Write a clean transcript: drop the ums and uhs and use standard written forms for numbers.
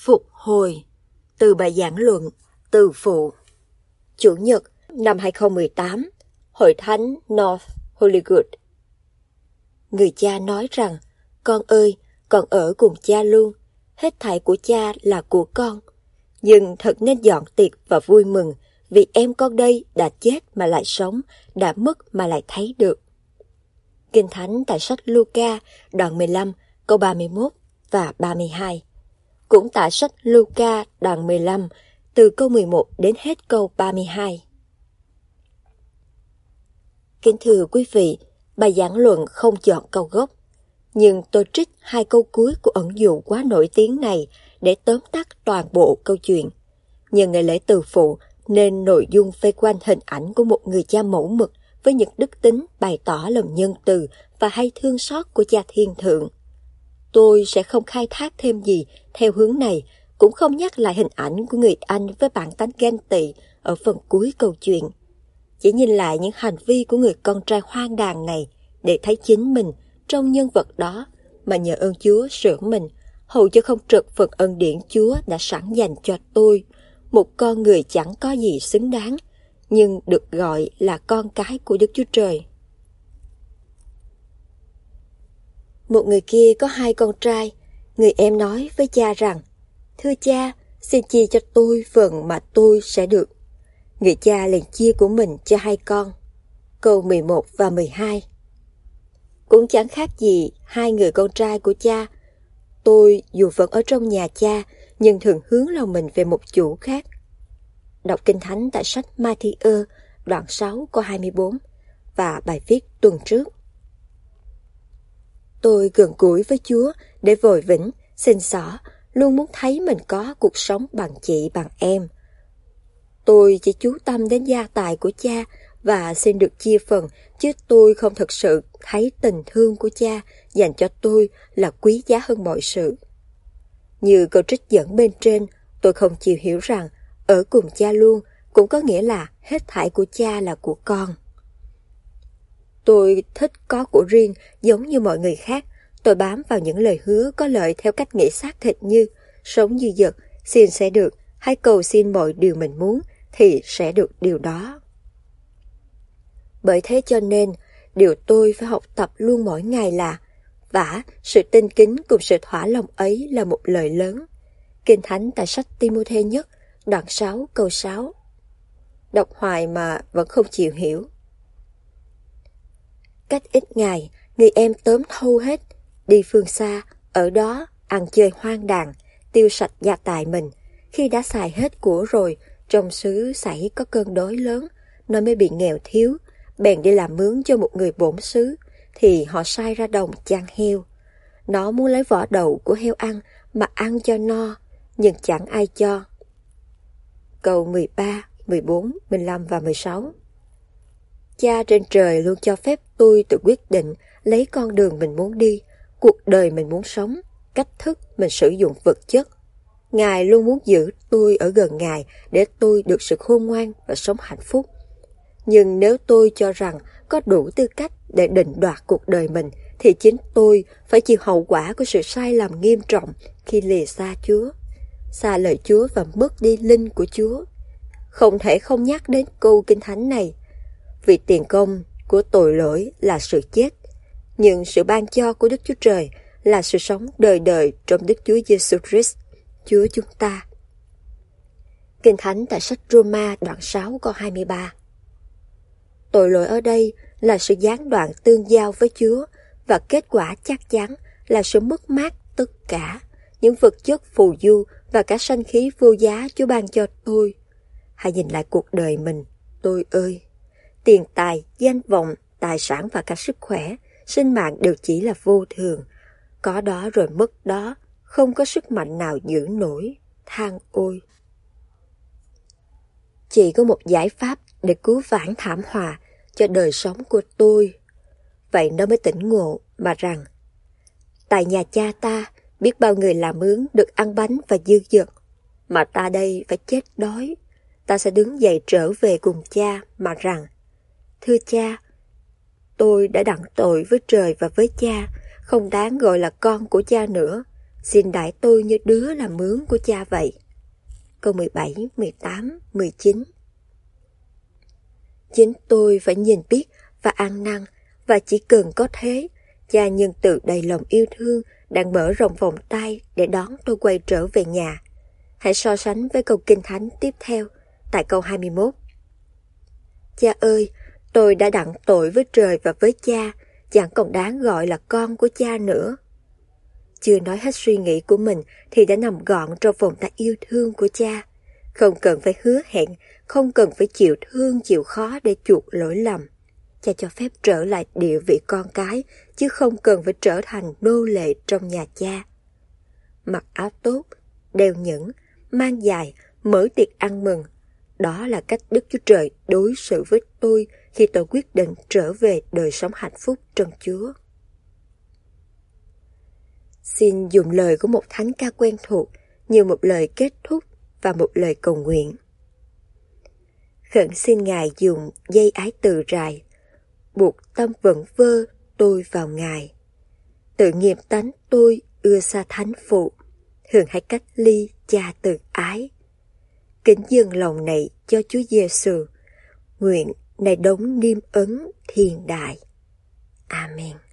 Phục hồi. Từ bài giảng luận Từ phụ. Chủ nhật năm 2018, Hội Thánh North Hollywood. Người cha nói rằng, con ơi, con ở cùng cha luôn, hết thảy của cha là của con. Nhưng thật nên dọn tiệc và vui mừng, vì em con đây đã chết mà lại sống, đã mất mà lại thấy được. Kinh Thánh tại sách Luca đoạn 15 câu 31 và 32. Cũng tại sách Luca đoạn 15 từ câu 11 đến hết câu 32. Kính thưa quý vị, bài giảng luận không chọn câu gốc, nhưng tôi trích 2 câu cuối của ẩn dụ quá nổi tiếng này để tóm tắt toàn bộ câu chuyện. Nhân ngày lễ từ phụ nên nội dung vây quanh hình ảnh của một người cha mẫu mực với những đức tính bày tỏ lòng nhân từ và hay thương xót của cha thiên thượng. Tôi sẽ không khai thác thêm gì theo hướng này, cũng không nhắc lại hình ảnh của người anh với bản tánh ganh tị ở phần cuối câu chuyện. Chỉ nhìn lại những hành vi của người con trai hoang đàn này để thấy chính mình trong nhân vật đó mà nhờ ơn Chúa sửa mình, hầu cho không trật phần ân điển Chúa đã sẵn dành cho tôi, một con người chẳng có gì xứng đáng, nhưng được gọi là con cái của Đức Chúa Trời. Một người kia có 2 con trai. Người em nói với cha rằng, thưa cha, xin chia cho tôi phần mà tôi sẽ được. Người cha liền chia của mình cho 2 con. Câu 11 và 12. Cũng chẳng khác gì 2 người con trai của cha. Tôi dù vẫn ở trong nhà cha, nhưng thường hướng lòng mình về một chủ khác. Đọc Kinh Thánh tại sách Ma-thi-ơ đoạn 6 câu 24 và bài viết tuần trước. Tôi gần gũi với Chúa để vội vĩnh, xin xỏ, luôn muốn thấy mình có cuộc sống bằng chị bằng em. Tôi chỉ chú tâm đến gia tài của cha và xin được chia phần, chứ tôi không thực sự thấy tình thương của cha dành cho tôi là quý giá hơn mọi sự. Như câu trích dẫn bên trên, tôi không chịu hiểu rằng ở cùng cha luôn cũng có nghĩa là hết thảy của cha là của con. Tôi thích có của riêng giống như mọi người khác. Tôi bám vào những lời hứa có lợi theo cách nghĩ xác thịt như sống như vật, xin sẽ được, hay cầu xin mọi điều mình muốn thì sẽ được điều đó. Bởi thế cho nên, điều tôi phải học tập luôn mỗi ngày là vả sự tinh kính cùng sự thỏa lòng ấy là một lời lớn. Kinh Thánh tại sách Ti-mô-thê nhất đoạn 6 câu 6. Đọc hoài mà vẫn không chịu hiểu. Cách ít ngày, người em tóm thâu hết, đi phương xa, ở đó ăn chơi hoang đàn, tiêu sạch gia tài mình. Khi đã xài hết của rồi, trong xứ xảy có cơn đói lớn, nó mới bị nghèo thiếu, bèn đi làm mướn cho một người bổn xứ, thì họ sai ra đồng chăn heo. Nó muốn lấy vỏ đậu của heo ăn mà ăn cho no, nhưng chẳng ai cho. Câu 13, 14, 15 và 16. Cha trên trời luôn cho phép tôi tự quyết định lấy con đường mình muốn đi, cuộc đời mình muốn sống, cách thức mình sử dụng vật chất. Ngài luôn muốn giữ tôi ở gần Ngài để tôi được sự khôn ngoan và sống hạnh phúc. Nhưng nếu tôi cho rằng có đủ tư cách để định đoạt cuộc đời mình, thì chính tôi phải chịu hậu quả của sự sai lầm nghiêm trọng khi lìa xa Chúa, xa lời Chúa và mất đi linh của Chúa. Không thể không nhắc đến câu Kinh Thánh này, vì tiền công của tội lỗi là sự chết, nhưng sự ban cho của Đức Chúa Trời là sự sống đời đời trong Đức Chúa Giêsu Christ, Chúa chúng ta. Kinh Thánh tại sách Roma đoạn 6 câu 23. Tội lỗi ở đây là sự gián đoạn tương giao với Chúa, và kết quả chắc chắn là sự mất mát tất cả những vật chất phù du và cả sanh khí vô giá Chúa ban cho tôi. Hãy nhìn lại cuộc đời mình, tôi ơi. Tiền tài, danh vọng, tài sản và cả sức khỏe, sinh mạng đều chỉ là vô thường. Có đó rồi mất đó, không có sức mạnh nào giữ nổi, than ôi. Chỉ có một giải pháp để cứu vãn thảm họa cho đời sống của tôi. Vậy nó mới tỉnh ngộ mà rằng, tại nhà cha ta biết bao người làm mướn được ăn bánh và dư dật, mà ta đây phải chết đói. Ta sẽ đứng dậy trở về cùng cha mà rằng, thưa cha, tôi đã đặng tội với trời và với cha, không đáng gọi là con của cha nữa. Xin đãi tôi như đứa làm mướn của cha vậy. Câu 17, 18, 19. Chính tôi phải nhìn biết và ăn năn, và chỉ cần có thế, cha nhân từ đầy lòng yêu thương đang mở rộng vòng tay để đón tôi quay trở về nhà. Hãy so sánh với câu Kinh Thánh tiếp theo, tại câu 21. Cha ơi, tôi đã đặng tội với trời và với cha, chẳng còn đáng gọi là con của cha nữa. Chưa nói hết suy nghĩ của mình thì đã nằm gọn trong vòng tay yêu thương của cha. Không cần phải hứa hẹn, không cần phải chịu thương chịu khó để chuộc lỗi lầm. Cha cho phép trở lại địa vị con cái, chứ không cần phải trở thành nô lệ trong nhà cha. Mặc áo tốt, đeo nhẫn, mang giày, mở tiệc ăn mừng. Đó là cách Đức Chúa Trời đối xử với tôi khi tôi quyết định trở về đời sống hạnh phúc trong Chúa. Xin dùng lời của một thánh ca quen thuộc như một lời kết thúc và một lời cầu nguyện. Khẩn xin Ngài dùng dây ái từ rài, buộc tâm vẩn vơ tôi vào Ngài. Tự nghiệp tánh tôi ưa xa thánh phụ, hưởng hãy cách ly cha từ ái. Kính dâng lòng này cho Chúa Giêsu, nguyện này đấng niêm ấn thiên đại. Amen.